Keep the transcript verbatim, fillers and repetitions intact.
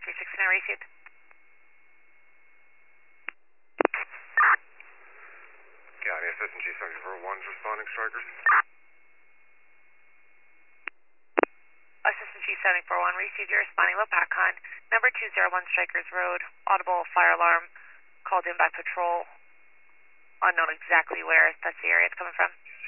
three six nine received. Got it. S S and G seven four one's responding, strikers. Assistant Chief seven four one, received your responding Lopatcon, number two zero one Strikers Road, audible fire alarm, called in by patrol, unknown exactly where, that's the area it's coming from.